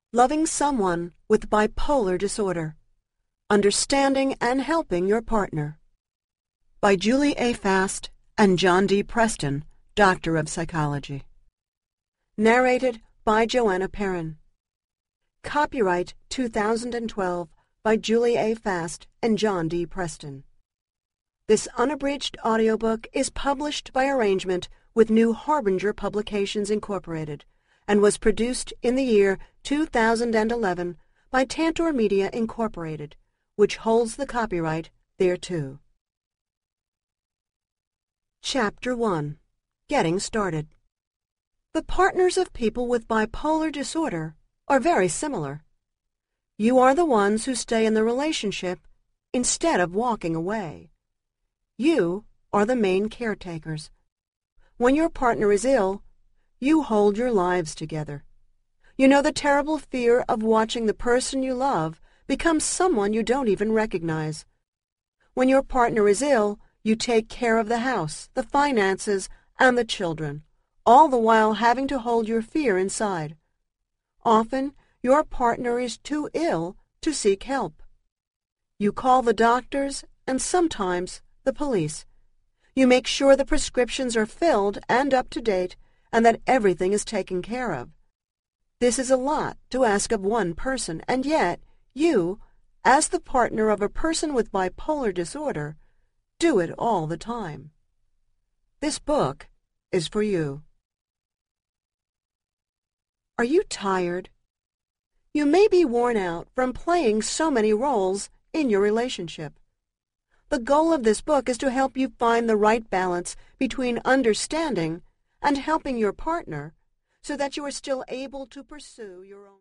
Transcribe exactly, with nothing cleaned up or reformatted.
Loving Someone with Bipolar Disorder. Understanding and Helping Your Partner. By Julie A. Fast and John D. Preston, Doctor of Psychology. Narrated by Joanna Perrin. Copyright two thousand twelve by Julie A. Fast and John D. Preston. This unabridged audiobook is published by arrangement with New Harbinger Publications, Incorporated, and was produced in the year two thousand eleven by Tantor Media, Incorporated, which holds the copyright thereto. Chapter one. Getting Started. The partners of people with bipolar disorder are very similar. You are the ones who stay in the relationship instead of walking away. You are the main caretakers. When your partner is ill, you hold your lives together. You know the terrible fear of watching the person you love become someone you don't even recognize. When your partner is ill, you take care of the house, the finances, and the children, all the while having to hold your fear inside. Often, your partner is too ill to seek help. You call the doctors and sometimes the police. You make sure the prescriptions are filled and up to date and that everything is taken care of. This is a lot to ask of one person, and yet you, as the partner of a person with bipolar disorder, do it all the time. This book is for you. Are you tired? You may be worn out from playing so many roles in your relationship. The goal of this book is to help you find the right balance between understanding and helping your partner so that you are still able to pursue your own